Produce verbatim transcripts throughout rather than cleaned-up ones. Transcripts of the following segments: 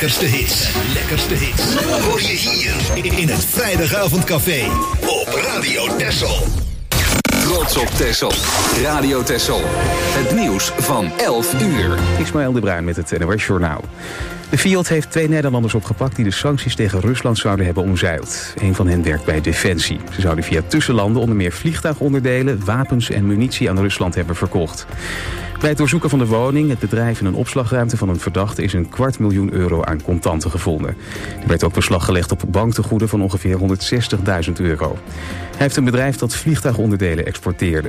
lekkerste hits. Lekkerste hits. Hoor je hier in het Vrijdagavondcafé op Radio Texel. Trots op Texel. Radio Texel. Het nieuws van elf uur. Ismaël de Bruin met het N O S-journaal. De Fiat heeft twee Nederlanders opgepakt die de sancties tegen Rusland zouden hebben omzeild. Een van hen werkt bij Defensie. Ze zouden via tussenlanden onder meer vliegtuigonderdelen, wapens en munitie aan Rusland hebben verkocht. Bij het doorzoeken van de woning, het bedrijf en een opslagruimte van een verdachte is een kwart miljoen euro aan contanten gevonden. Er werd ook beslag gelegd op banktegoeden van ongeveer honderdzestigduizend euro. Hij heeft een bedrijf dat vliegtuigonderdelen exporteerde.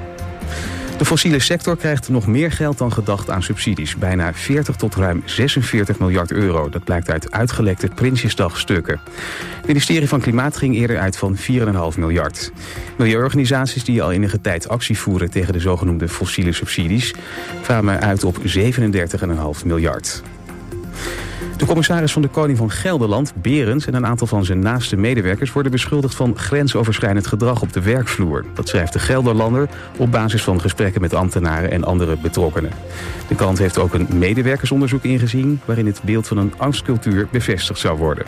De fossiele sector krijgt nog meer geld dan gedacht aan subsidies. Bijna veertig tot ruim zesenveertig miljard euro. Dat blijkt uit uitgelekte Prinsjesdagstukken. Het ministerie van Klimaat ging eerder uit van vier komma vijf miljard. Milieuorganisaties die al enige tijd actie voeren tegen de zogenoemde fossiele subsidies kwamen uit op zevenendertig komma vijf miljard. De commissaris van de Koning van Gelderland, Berends, en een aantal van zijn naaste medewerkers worden beschuldigd van grensoverschrijdend gedrag op de werkvloer. Dat schrijft de Gelderlander op basis van gesprekken met ambtenaren en andere betrokkenen. De krant heeft ook een medewerkersonderzoek ingezien waarin het beeld van een angstcultuur bevestigd zou worden.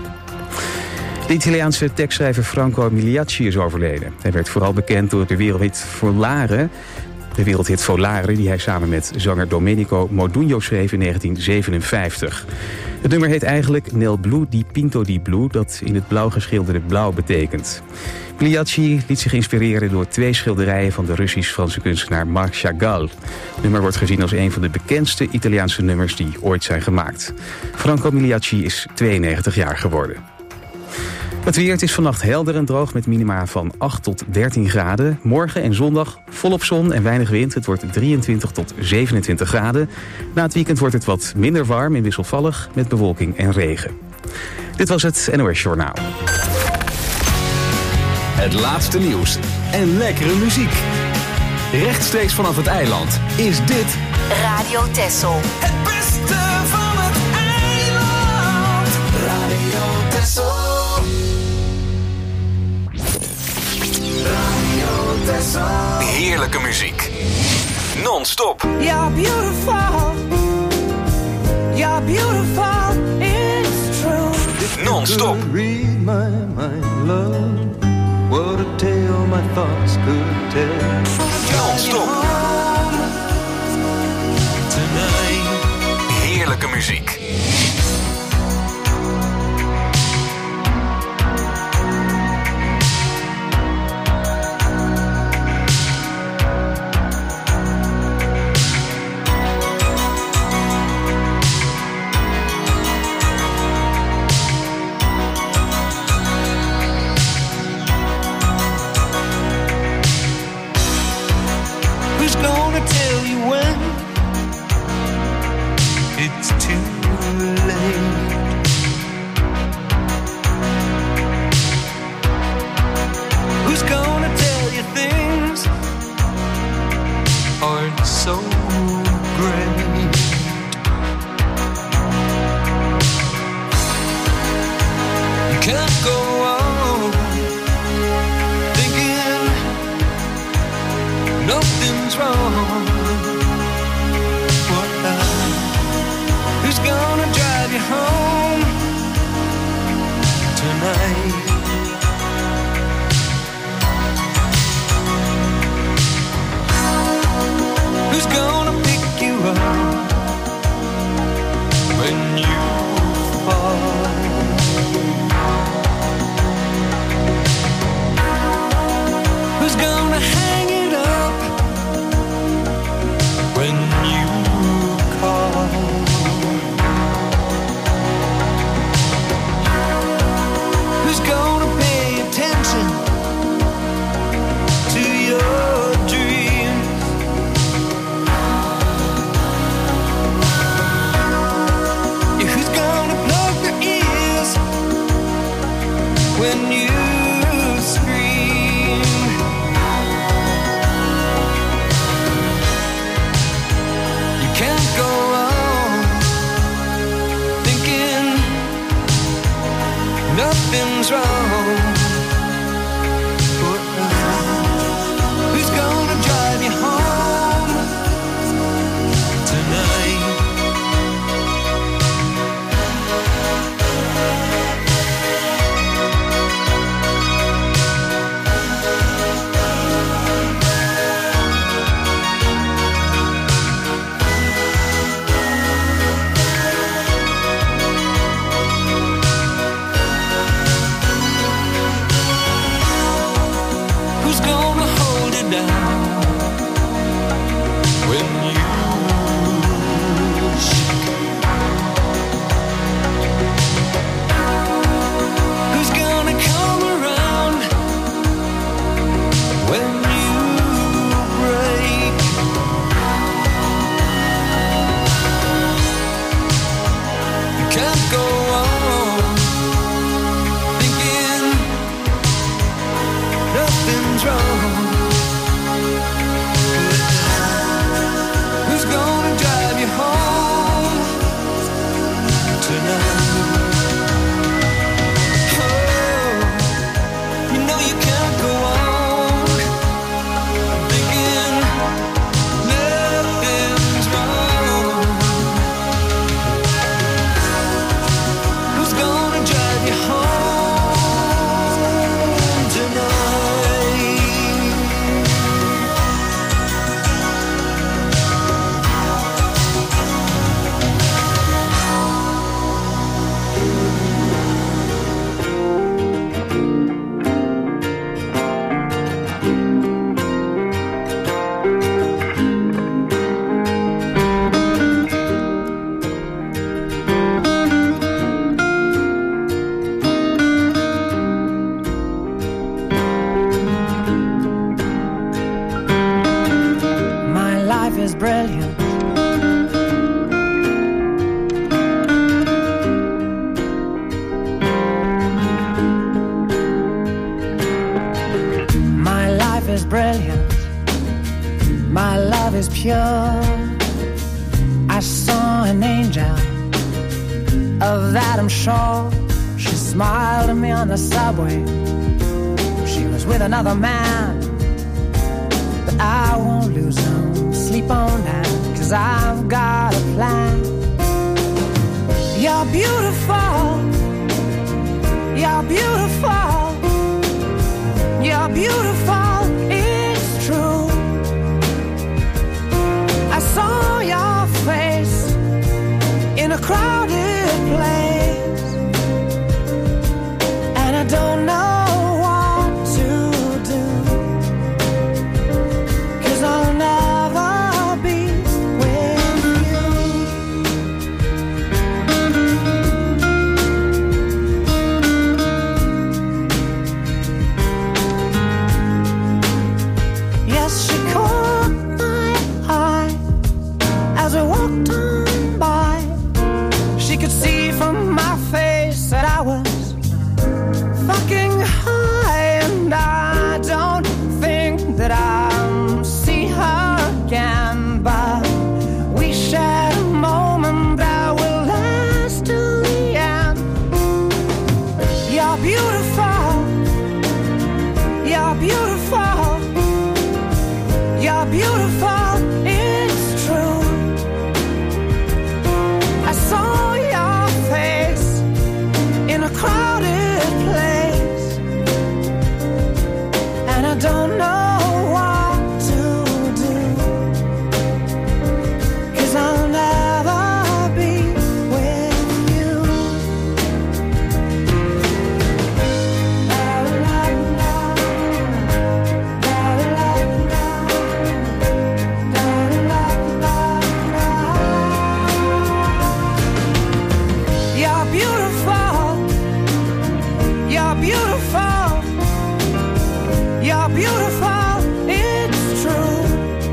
De Italiaanse tekstschrijver Franco Migliacci is overleden. Hij werd vooral bekend door de wereldhit Volare. De wereldhit Volare die hij samen met zanger Domenico Modugno schreef in negentien zevenenvijftig. Het nummer heet eigenlijk Nel Blu di Pinto di Blu, dat in het blauw geschilderde blauw betekent. Migliacci liet zich inspireren door twee schilderijen van de Russisch-Franse kunstenaar Marc Chagall. Het nummer wordt gezien als een van de bekendste Italiaanse nummers die ooit zijn gemaakt. Franco Migliacci is tweeënnegentig jaar geworden. Het weer, het is vannacht helder en droog met minima van acht tot dertien graden. Morgen en zondag volop zon en weinig wind. Het wordt drieëntwintig tot zevenentwintig graden. Na het weekend wordt het wat minder warm en wisselvallig met bewolking en regen. Dit was het N O S-journaal. Het laatste nieuws en lekkere muziek. Rechtstreeks vanaf het eiland is dit Radio Texel. Het beste van het eiland. Radio Texel. Heerlijke muziek. Non-stop. You're beautiful. You're beautiful. It's true. Non-stop. Read my mind, love. What a tale my thoughts could tell. Non-stop. Tonight. Heerlijke muziek. is brilliant. My love is pure. I saw an angel, of that I'm sure. She smiled at me on the subway. She was with another man, but I won't lose no sleep on that, 'cause I've got a plan. You're beautiful. You're beautiful. You're beautiful. It's true. I saw your face in a crowded place, and I don't know what to do, 'cause I'll never be with you. Yes, she caught my eye as we walked on by. She could see from my face that I was fucking high, and I don't think that I'll see her again, but we shared a moment that will last till the end. You're beautiful. You're beautiful. You're beautiful. It's true. I saw your face in a crowded place, and I don't know what to do, 'cause I'll never be with you. La, la, la. La, la, la. La, la, la, la. You're beautiful. You're beautiful. You're beautiful. It's true.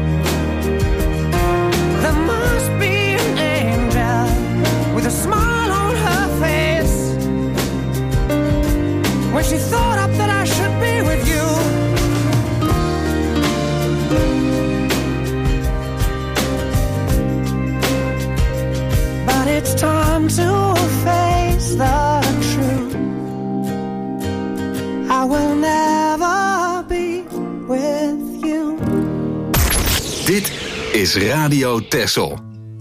There must be an angel with a smile on her face when she thought up that I should be with you. But it's time to face the truth. I will never be with you. Dit is Radio Texel.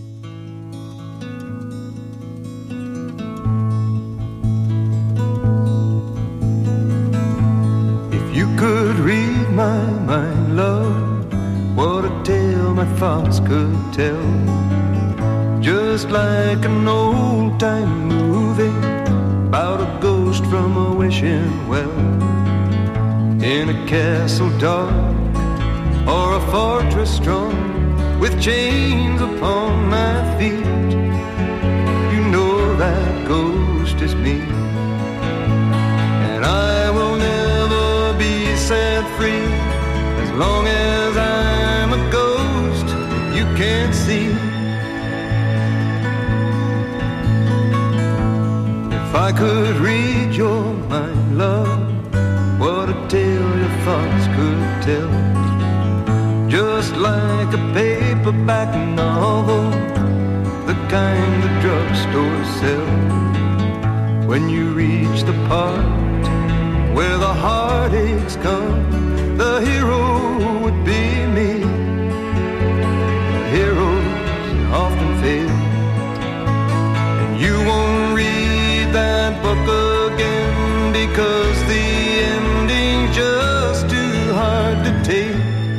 If you could read my mind, love, what a tale my thoughts could tell. Just like an old-time movie about a ghost from a wishing well, in a castle dark or a fortress strong, with chains upon my feet. You know that ghost is me, and I will never be set free as long as I'm a ghost you can't see. If I could read your mind, love, what a tale your thoughts could tell. Just like a paperback novel, the kind the drugstore sells. When you reach the part where the heartaches come, the hero would be me. The heroes often fail, and you won't read that book again because the ending's just too hard to take.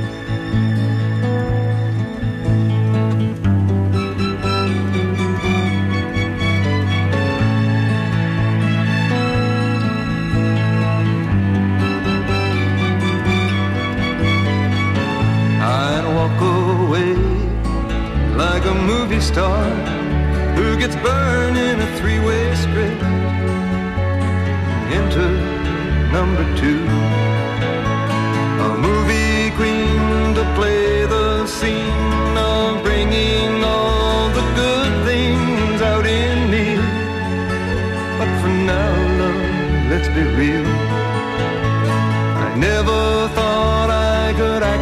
Like a movie star who gets burned in a three-way script. Enter number two, a movie queen to play the scene of bringing all the good things out in me. But for now, love, let's be real. I never thought I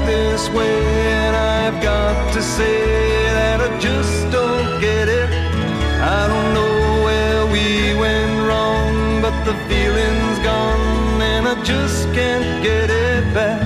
this way, and I've got to say that I just don't get it. I don't know where we went wrong, but the feeling's gone, and I just can't get it back.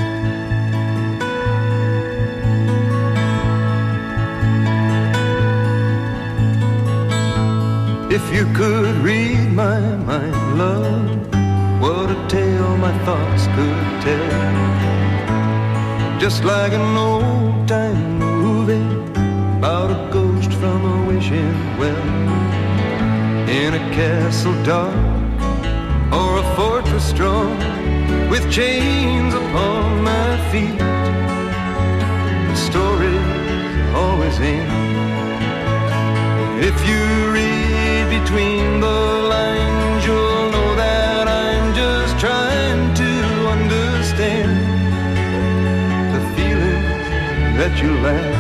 If you could read my mind, love, what a tale my thoughts could tell. Just like an old-time movie about a ghost from a wishing well, in a castle dark or a fortress strong, with chains upon my feet. The story's always end. If you read between the lines, you'll know that I'm just trying to understand the feelings that you lack.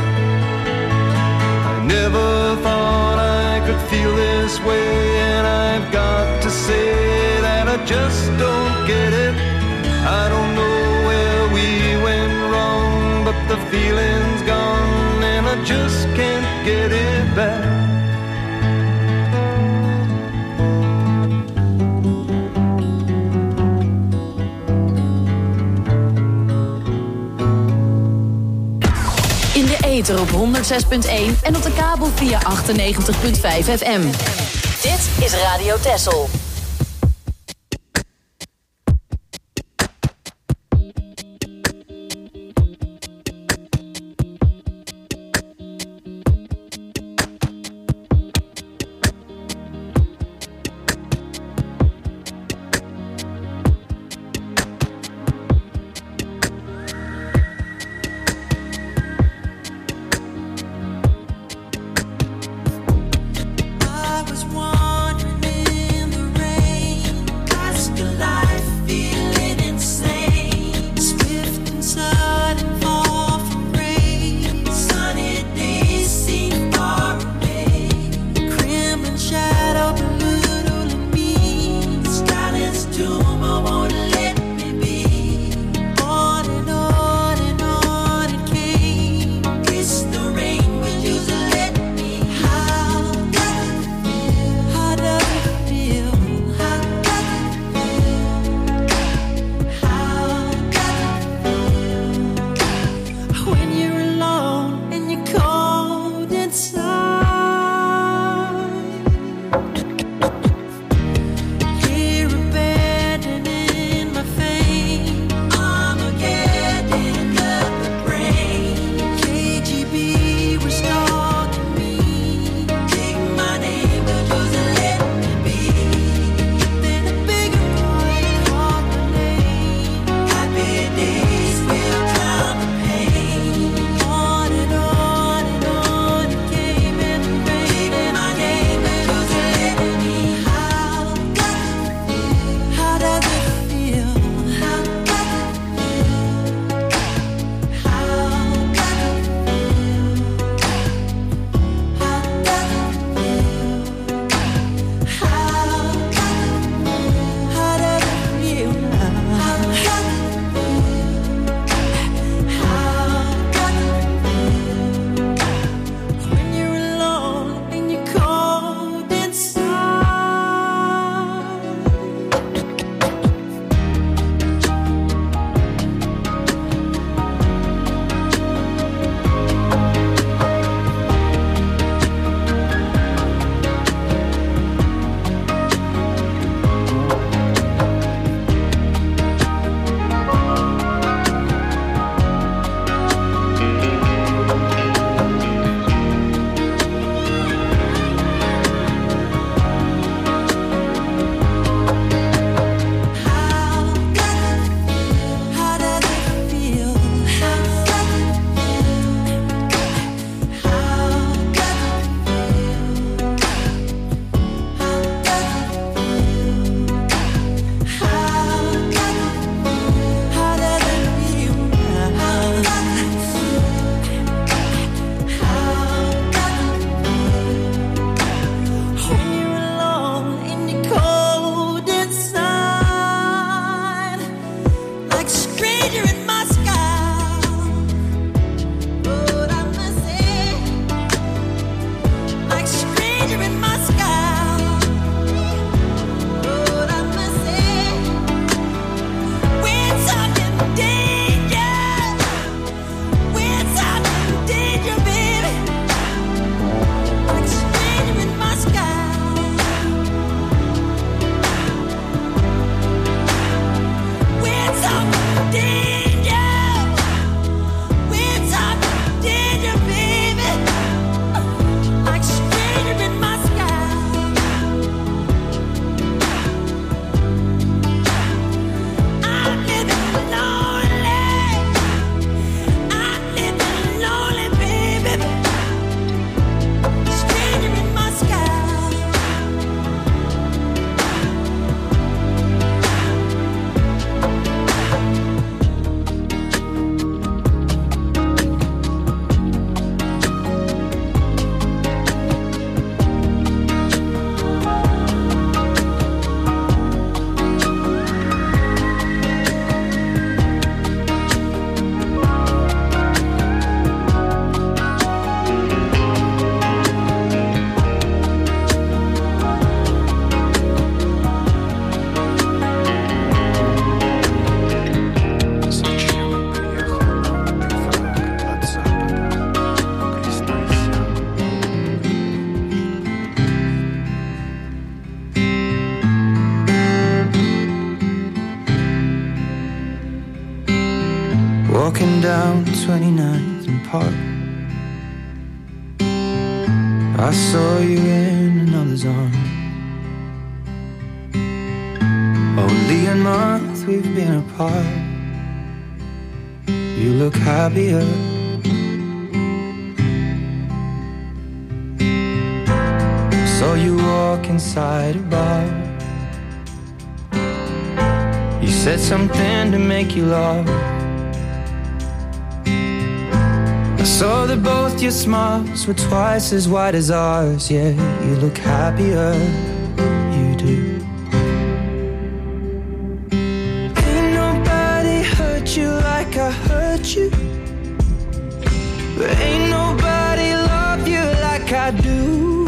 I never thought I could feel this way, and I've got to say that I just don't get it. I don't know where we went wrong, but the feeling's gone, and I just can't get it back. Op honderdzes punt één en op de kabel via achtennegentig punt vijf F M. Dit is Radio Texel. I was wandering in the walking down twenty-ninth and Park. I saw you in another's arm. Only a month we've been apart. You look happier. Saw you walk inside a bar. You said something to make you laugh. I saw that both your smiles were twice as wide as ours. Yeah, you look happier, you do. Ain't nobody hurt you like I hurt you. But ain't nobody love you like I do.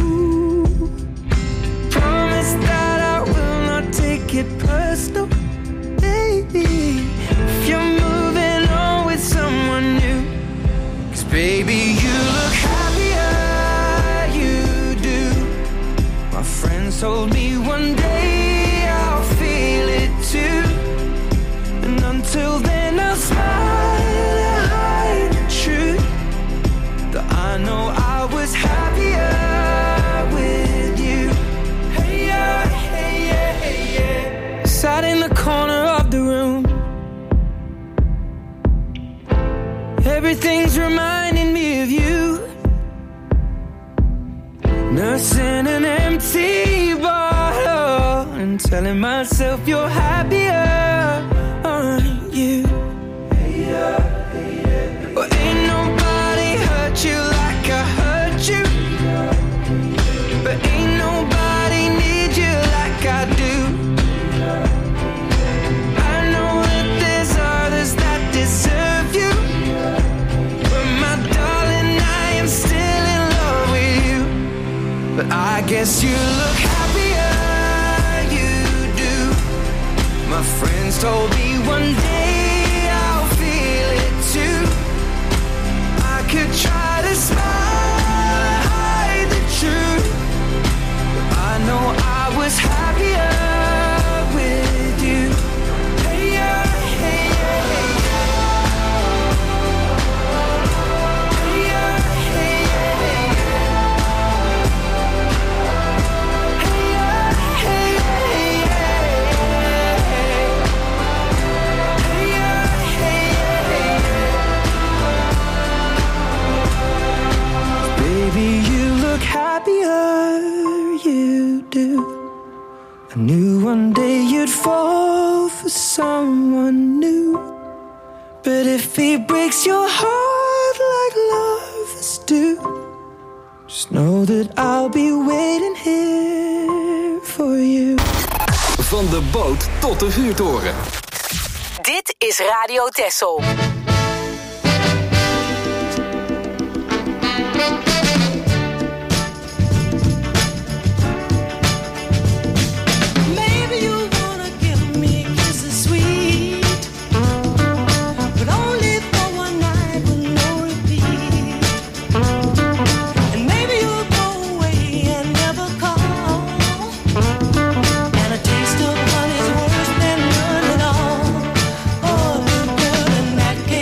Promise that I will not take it personal, baby, if you're moving on with someone new. Cause baby, you look happier, you do. My friends told me one day I'll feel it too. And until then I'll smile and hide the truth, that I know I was happier with you. Hey yeah, hey yeah, hey yeah. Sat in the corner of the room. Everything's reminding me of you. Nursing an empty bottle and telling myself you're happier, aren't you? Hey yeah, hey yeah. Well, ain't nobody hurt you like I hurt you. But ain't nobody need you like I do. I know that there's others that deserve you. But my darling, I am still in love with you. But I guess you look happier, you do. My friends told me one day I'll feel it too. I could try to smile and hide the truth, but I know I was happier with you. Hey yeah, hey yeah, hey yeah. Hey yeah, hey yeah, hey yeah. Hey yeah, hey yeah, hey yeah. Hey yeah, hey yeah, hey yeah. Baby, you look happier, you do. I knew one day you'd fall for someone new. But if he breaks your heart like lovers do, just know that I'll be waiting here for you. Van de boot tot de vuurtoren. Dit is Radio Texel. Maybe you wanna give me kisses sweet, but only for one night with no repeat. And maybe you'll go away and never call, and a taste of honey's worse than none at all. Oh, girl, in that case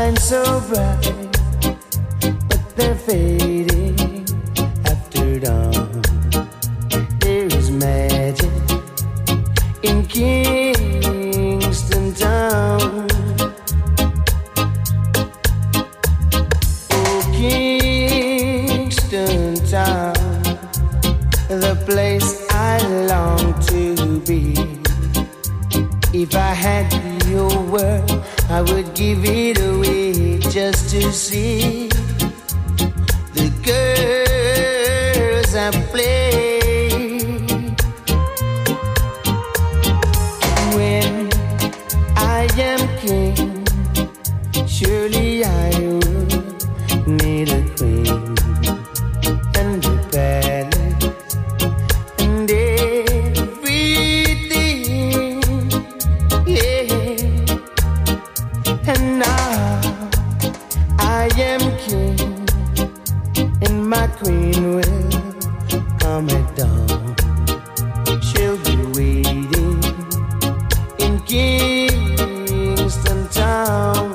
shine so bright, but they're fading after dawn. There is magic in Kingston town. Oh, Kingston town, the place I long to be. If I had your word, I would give it away just to see the girls I play. When I am king, surely I would need a queen and a palace and everything, yeah. And now I am king, and my queen will come at dawn. She'll be waiting in Kingston town.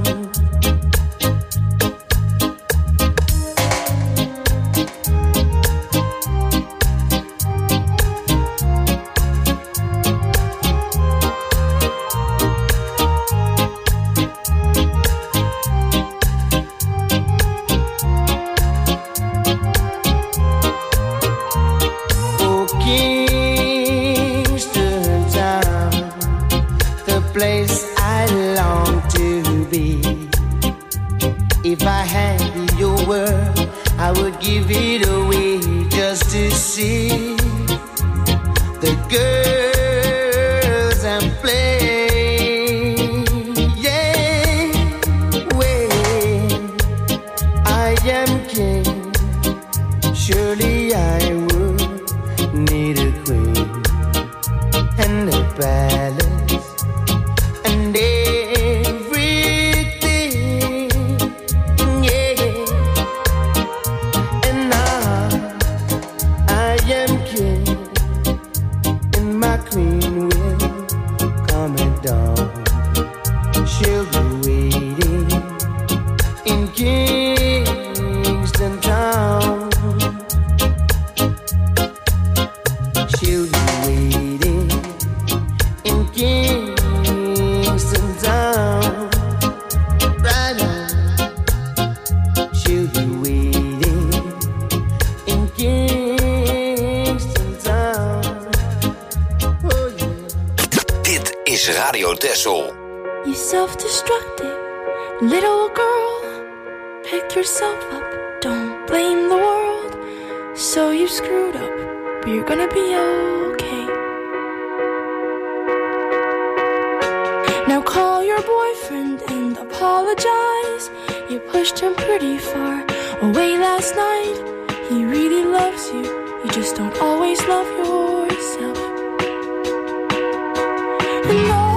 If I had your word, I would give it away just to see the girls and play. Yeah, when I am king, surely I would need a queen and a palace and You self-destructive little girl, pick yourself up, don't blame the world. So you screwed up, but you're gonna be okay. Now call your boyfriend and apologize. You pushed him pretty far away last night. He really loves you, you just don't always love yourself. And all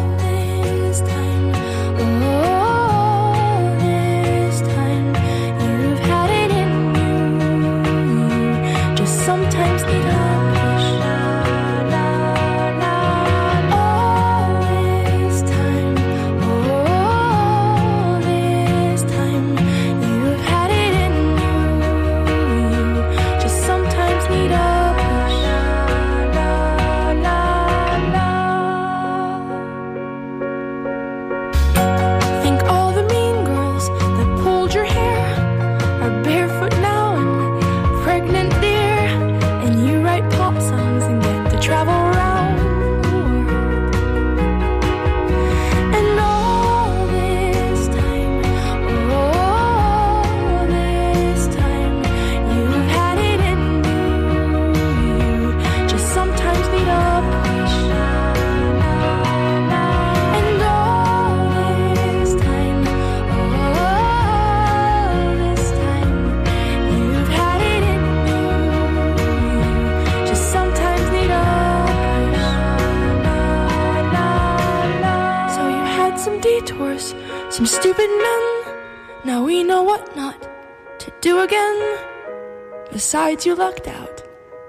some stupid men. Now we know what not to do again. Besides, you lucked out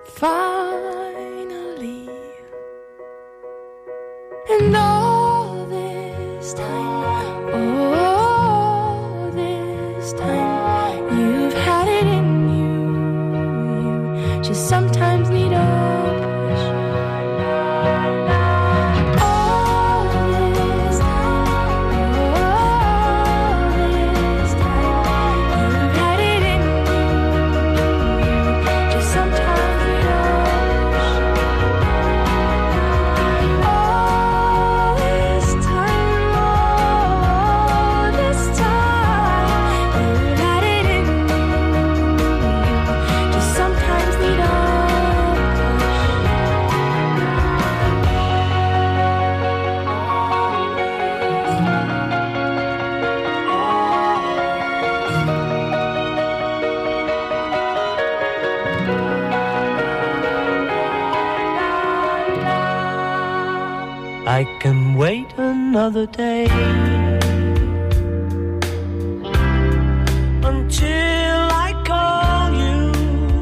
finally. And all this time, oh I can wait another day until I call you.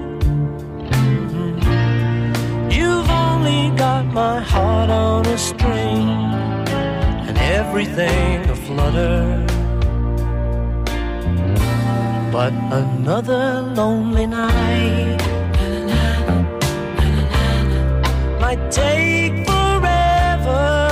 Mm-hmm. You've only got my heart on a string and everything aflutter. But another lonely night might take forever.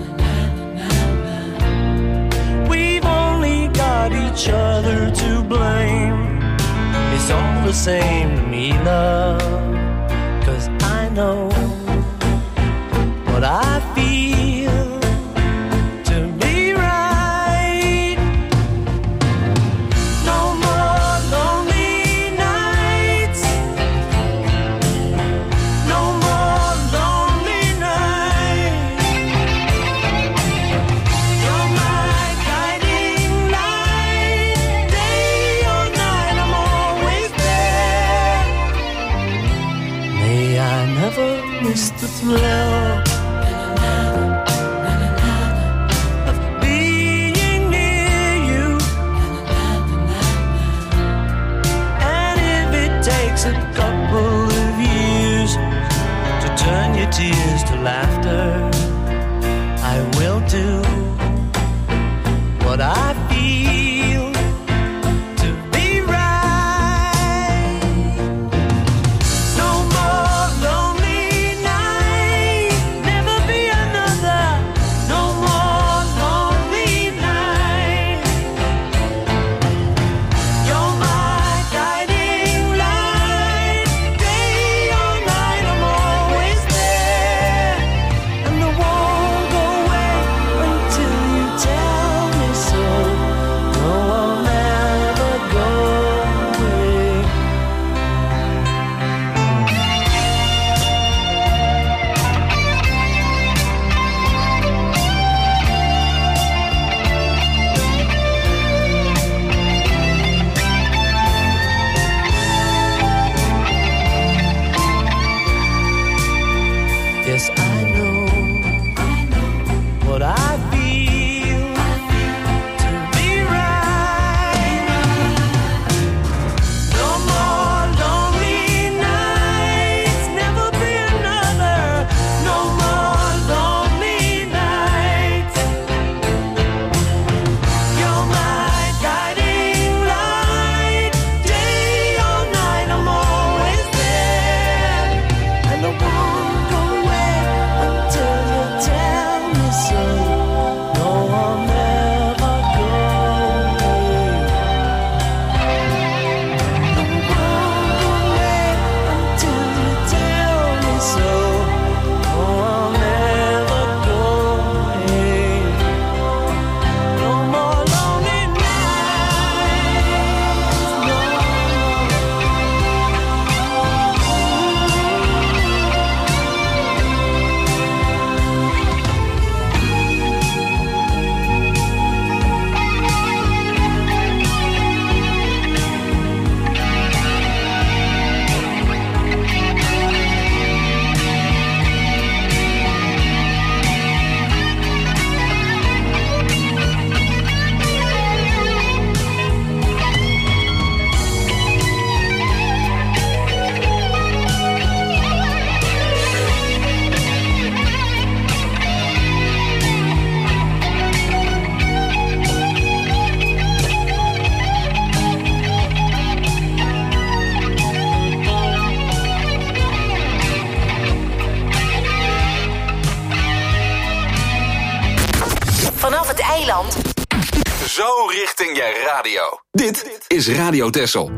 We've only got each other to blame. It's all the same to me, love, 'cause I know what I feel to be right. No more lonely nights, no more lonely nights. You're my guiding light, day or night I'm always there. May I never miss the thrill of being near you. And if it takes a couple of years to turn your tears to laughter, I will do what I feel to be right. No more lonely nights, never be another. No more lonely nights. You're my guiding light, day or night I'm always there. And I won't go away until you tell me so. No, I'll never go away. Yes, I know, what I feel to be right. No more lonely nights, never be another. No more lonely nights. You're my guiding light, day or night I'm always there. And I won't go away until you tell me so. No, I'll never go away. I won't go away until you tell me so. No, I'll never go away. No more lonely nights, no. Vanaf het eiland. Zo richting je radio. Dit is Radio Texel.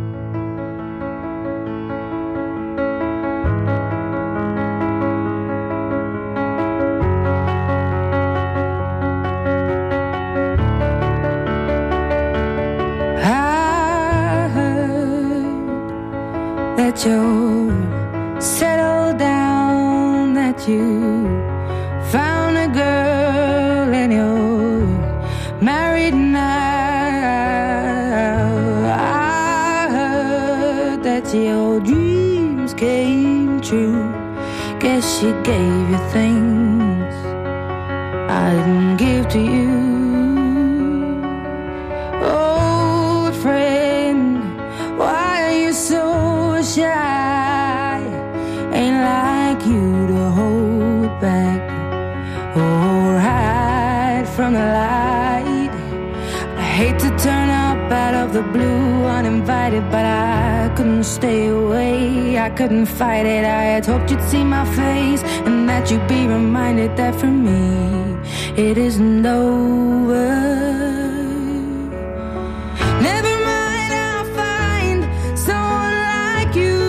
I heard that you settled down, that you found a girl and you're married now. I heard that your dreams came true. Guess she gave you things I didn't give to you. Old friend, why are you so shy? Ain't like you to hold back or hide from the light. I hate to turn up out of the blue uninvited, but I couldn't stay away, I couldn't fight it. I had hoped you'd see my face and that you'd be reminded that for me it isn't over. Never mind, I'll find someone like you.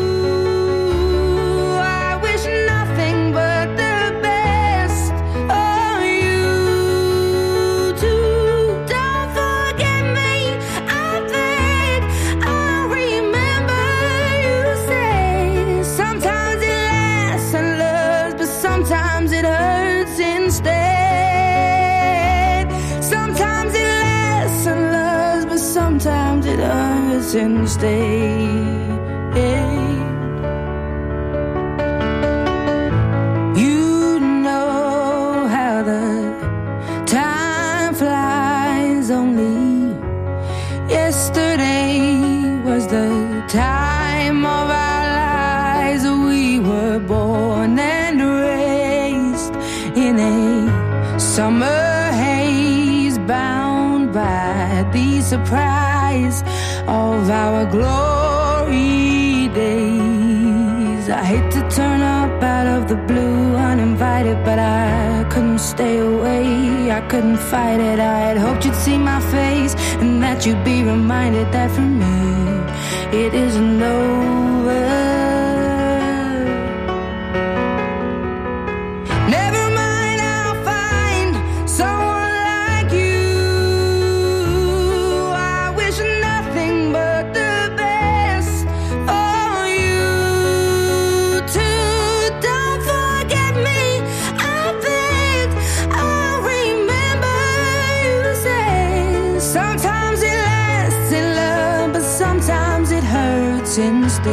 I wish nothing but the best of you too. Don't forget me, I beg. I remember you say sometimes it lasts and loves, but sometimes it hurts instead. Sometimes it lasts and loves, but sometimes it hurts instead. You know how the time flies. Only yesterday was the time of our lives. We were born and raised in a summer haze, bound by the surprise of our glory days. I hate to turn up out of the blue uninvited, but I couldn't stay away, I couldn't fight it. I had hoped you'd see my face and that you'd be reminded that for me it isn't over. Instead,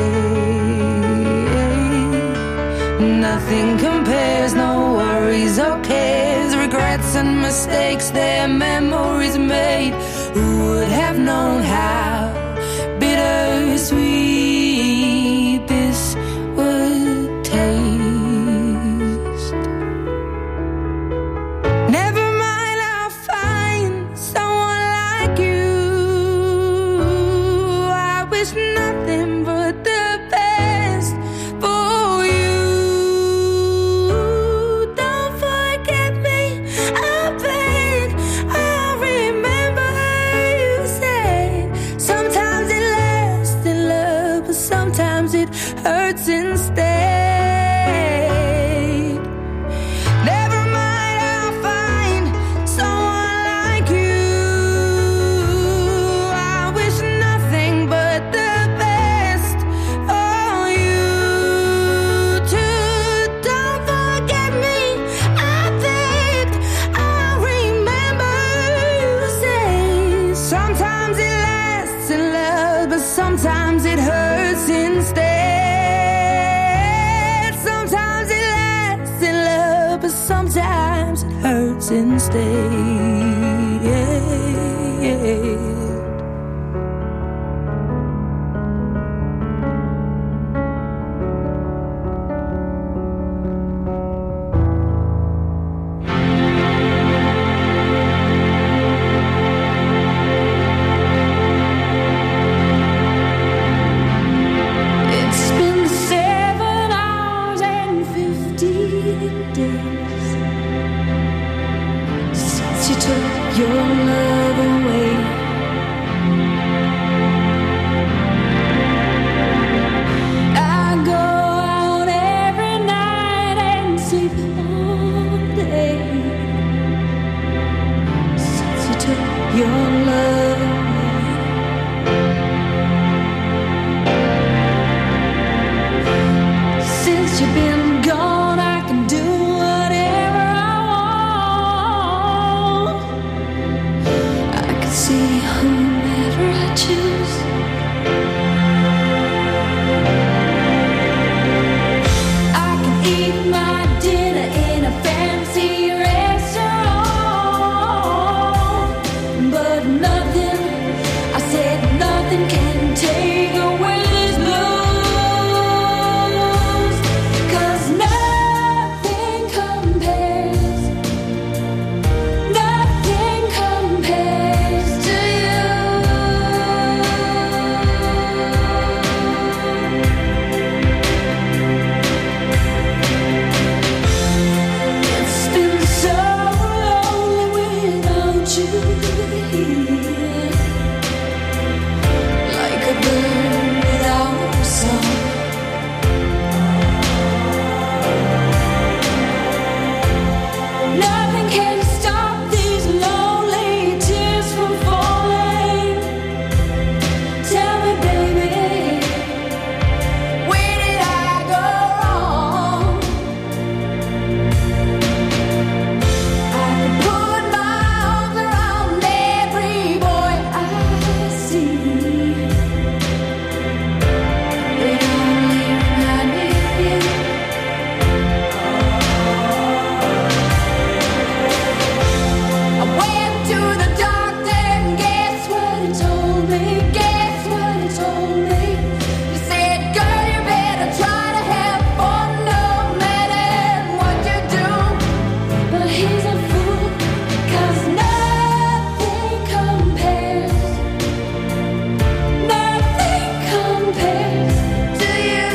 nothing compares, no worries or cares, regrets and mistakes, their memories made. Who would have known how bittersweet this would taste? Never mind, I'll find someone like you. I wish nothing but the best for you. Don't forget me, I beg. I remember you said sometimes it lasts in love, but sometimes it hurts instead. Never mind, I'll find someone like you. I wish nothing but the sometimes it hurts instead. Sometimes it lasts in love, but sometimes it hurts instead. Eat my dinner in a fancy restaurant. nothing, I said nothing can take away these blues, 'cause nothing compares, nothing compares to you. It's been so lonely without you here, like a bird without a song. Nothing can stop these lonely tears from falling. Tell me, baby, where did I go wrong? I could put my arms around every boy I see. They only remind me of you. I went to the doctor and guess what he told me? Guess what he told me? He said, girl, you better try to have fun no matter what you do. But he's a fool, 'cause nothing compares, nothing compares to you.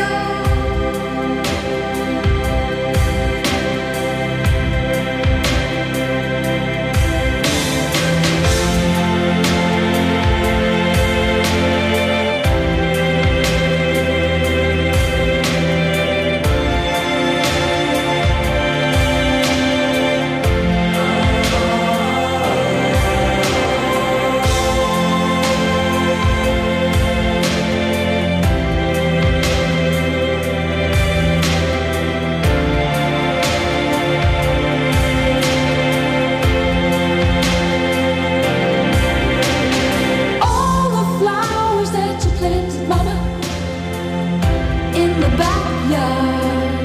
All the flowers that you planted, mama, in the backyard,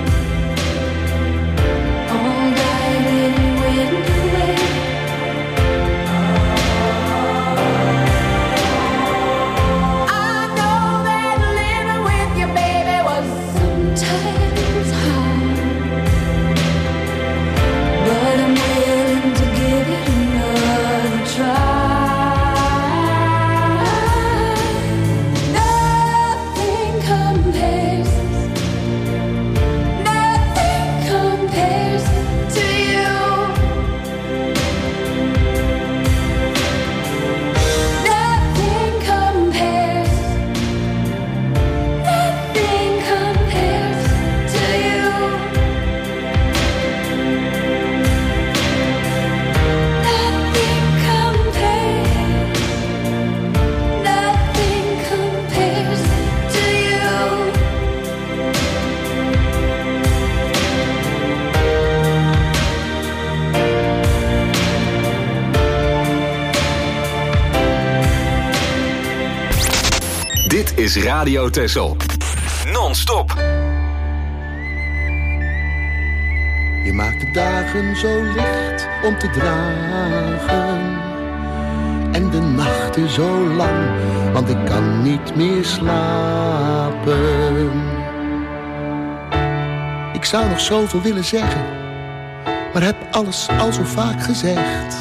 all died in wind and rain. I know that living with your baby was sometimes hard, but I'm willing to give it another try. Nothing compares, nothing compares to you. Nothing compares, nothing compares to you. Nothing compares, nothing compares to you. Dit is Radio Texel. Non-stop. Je maakt de dagen zo licht om te dragen en de nachten zo lang, want ik kan niet meer slapen. Ik zou nog zoveel willen zeggen, maar heb alles al zo vaak gezegd.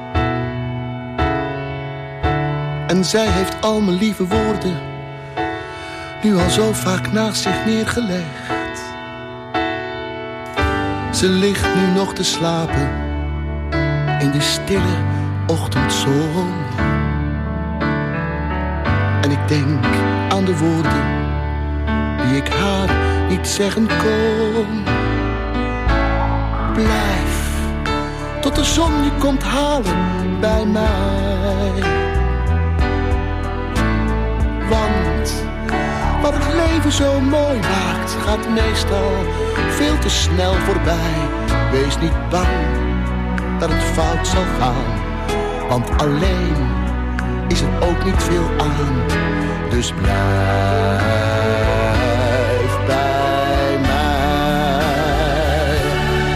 En zij heeft al mijn lieve woorden nu al zo vaak naast zich neergelegd. Ze ligt nu nog te slapen in de stille ochtendzon. En ik denk aan de woorden die ik haar niet zeggen kon. Blijf tot de zon je komt halen bij mij. Want wat het leven zo mooi maakt, gaat meestal veel te snel voorbij. Wees niet bang dat het fout zal gaan, want alleen is er ook niet veel aan. Dus blijf bij mij.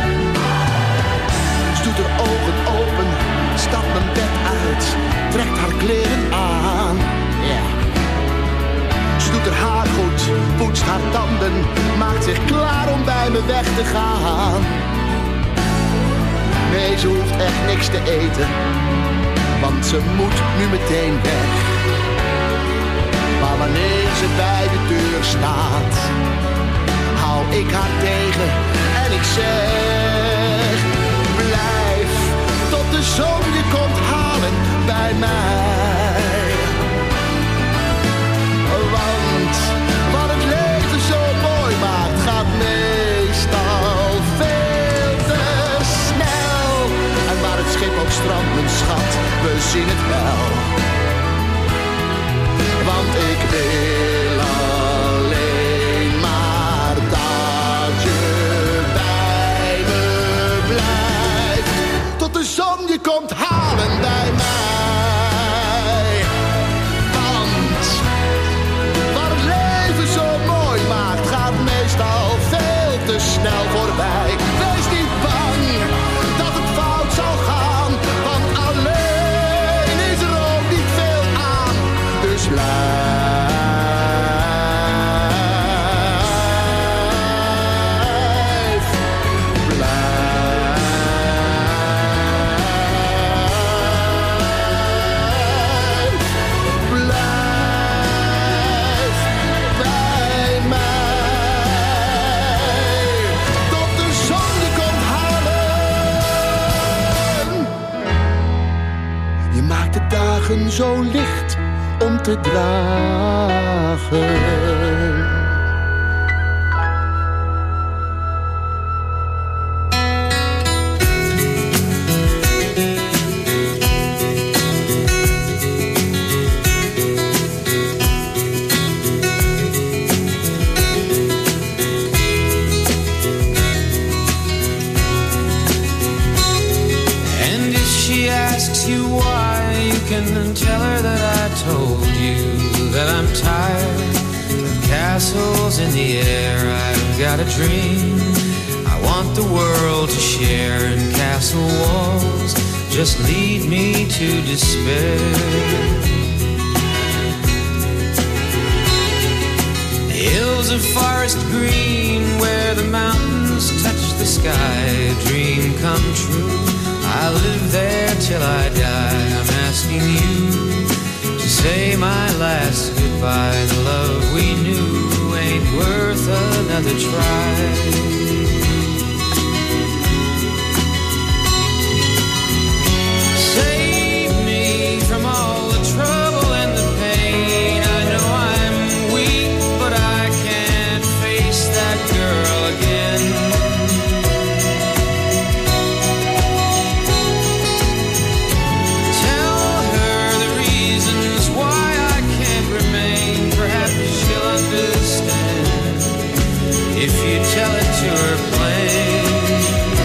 Ze doet haar ogen open, stapt mijn bed uit, trekt haar kleren aan. Yeah. Ze doet haar haar goed, poetst haar tanden, maakt zich klaar om bij me weg te gaan. Nee, ze hoeft echt niks te eten, want ze moet nu meteen weg. Maar wanneer ze bij de deur staat, hou ik haar tegen en ik zeg: blijf tot de zon je komt halen bij mij. Want wat het leven zo mooi maakt, gaat meestal veel te snel. En waar het schip ook strandt, mijn schat, we zien het wel. Want ik wil alleen maar dat je bij me blijft. Tot de zon je komt halen bij mij. Want wat het leven zo mooi maakt, gaat meestal veel te snel voorbij. Wees niet bang dat het fout zal gaan, want alleen is er ook niet veel aan. Dus blijf. Zo licht om te dragen. And if she asks you why, you can tell her that I told you that I'm tired of castles in the air. I've got a dream I want the world to share, and castle walls just lead me to despair. Hills of forest green where the mountains touch the sky, a dream come true. I'll live there till I die. I'm asking you to say my last goodbye. The love we knew ain't worth another try. Save me from all the trouble and the pain. I know I'm weak, but I can't face that girl again. If you tell it to her plain.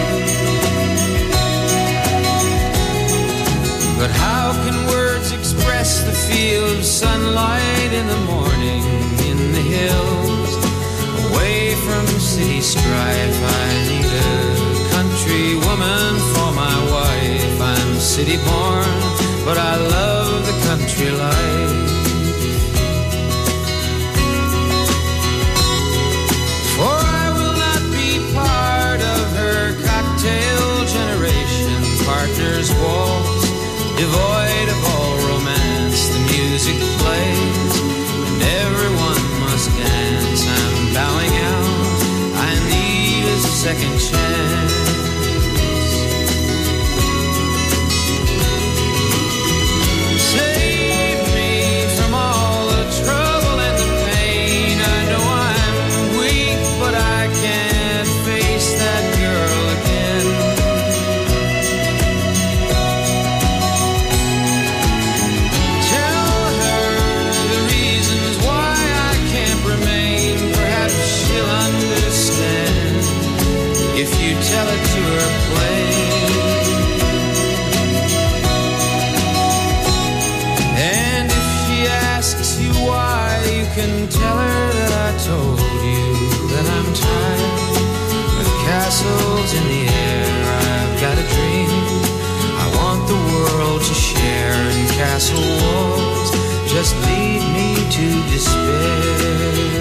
But how can words express the feel of sunlight in the morning in the hills, away from city strife? I need a country woman for my wife. I'm city born, but I love the country life. Partners waltz, devoid of all romance. The music plays and everyone must dance. I'm bowing out, I need a second chance. Save me from all the trouble and the pain. I know I'm weak, but I can't face that girl again. If you tell it to her plain. And if she asks you why, you can tell her that I told you that I'm tired of castles in the air. I've got a dream I want the world to share, and castle walls just lead me to despair.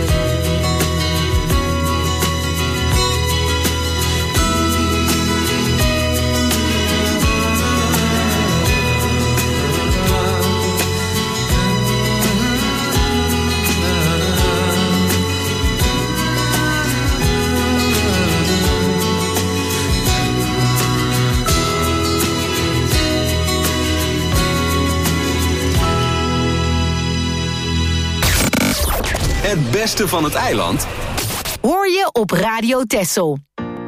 Het beste van het eiland hoor je op Radio Texel.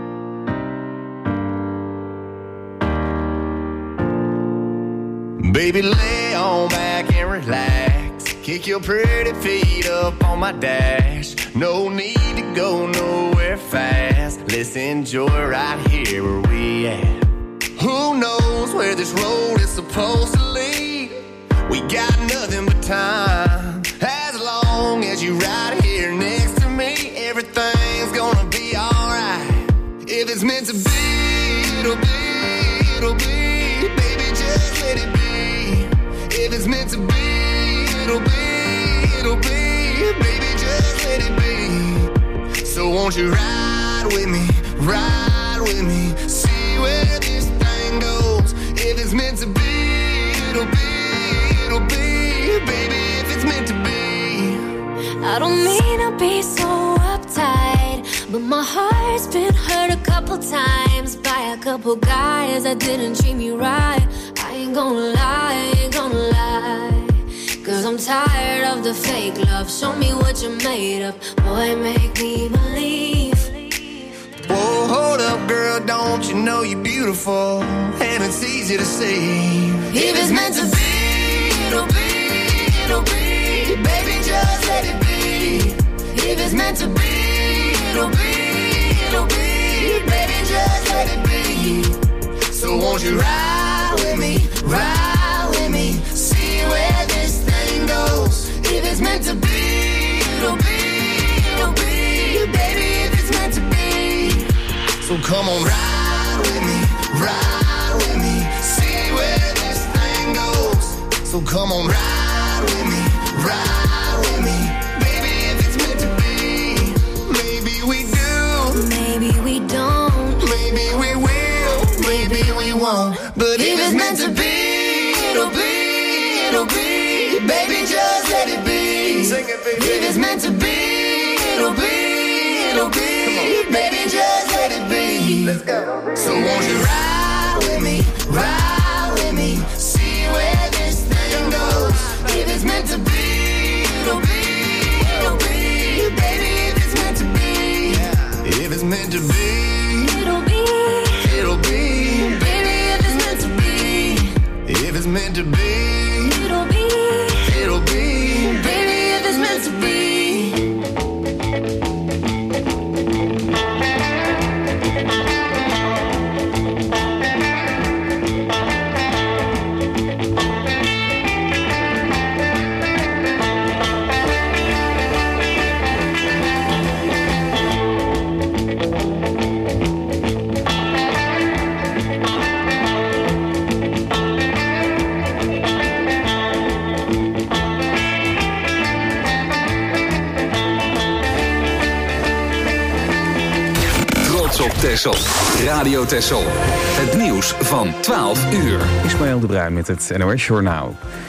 Baby, lay on back and relax. Kick your pretty feet up on my dash. No need to go nowhere fast. Let's enjoy right here where we at. Who knows where this road is supposed to lead? We got nothing but time. As long as you right here next to me, everything's gonna be alright. If it's meant to be, it'll be, it'll be. Baby, just let it be. If it's meant to be, it'll be, it'll be. Baby, just let it be. So won't you ride with me, ride with me, see where this thing goes. If it's meant to be, it'll be, it'll be. Baby, if it's meant to be. I don't mean to be so uptight, but my heart's been hurt a couple times by a couple guys that didn't treat me right. I ain't gonna lie, I ain't gonna lie, cause I'm tired of the fake love. Show me what you're made of, boy, make me believe. Whoa, hold up, girl, don't you know you're beautiful, and it's easy to see. If it's meant to be, it'll be, it'll be. Baby, just let it be. If it's meant to be, it'll be, it'll be. Baby, just let it be. So won't you ride with me, ride with me, see where this thing goes. If it's meant to be, it'll be, it'll be. Baby, if it's meant to be. So come on, ride with me, ride with me, see where this thing goes. So come on, ride with me, ride with me. Baby, if it's meant to be, maybe we do, maybe we don't, maybe we will, maybe we won't. But if it's meant to be, it'll be, it'll be. Baby, just let it be. Sing it, baby. If it's meant to be, it'll be, it'll be. Baby, just let it be. Let's go. So won't you ride with me, ride with me, see where this thing goes. If it's meant to be, it'll be, it'll be. Baby, if it's meant to be, if it's meant to be, it'll be, it'll be. Baby, if it's meant to be, if it's meant to be, it'll be, it'll be. Baby, if it's meant to be. Op Texel. Radio Texel. Het nieuws van twaalf uur. Ismaël de Bruin met het N O S Journaal.